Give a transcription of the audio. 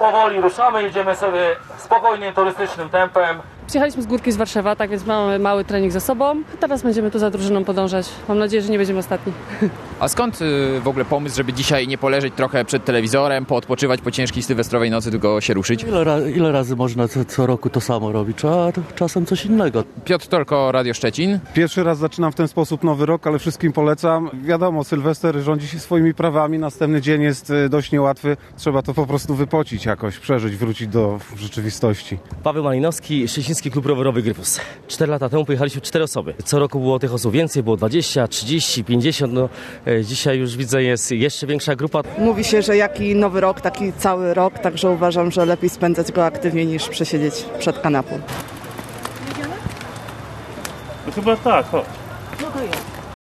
powoli ruszamy, jedziemy sobie spokojnym, turystycznym tempem. Przyjechaliśmy z górki z Warszawa, tak więc mamy mały trening za sobą. Teraz będziemy tu za drużyną podążać. Mam nadzieję, że nie będziemy ostatni. A skąd w ogóle pomysł, żeby dzisiaj nie poleżeć trochę przed telewizorem, poodpoczywać po ciężkiej sylwestrowej nocy, tylko się ruszyć? Ile razy można co roku to samo robić? Trzeba czasem coś innego. Piotr Torko, Radio Szczecin. Pierwszy raz zaczynam w ten sposób nowy rok, ale wszystkim polecam. Wiadomo, Sylwester rządzi się swoimi prawami, następny dzień jest dość niełatwy. Trzeba to po prostu wypocić jakoś, przeżyć, wrócić do rzeczywistości. Paweł Malinowski, Szczeciński Klub Rowerowy Gryfus. 4 lata temu pojechaliśmy 4 osoby. Co roku było tych osób więcej, było 20, 30, 50. Dzisiaj już widzę, jest jeszcze większa grupa. Mówi się, że jaki nowy rok, taki cały rok, także uważam, że lepiej spędzać go aktywnie niż przesiedzieć przed kanapą. No chyba tak, chodź. No to jest.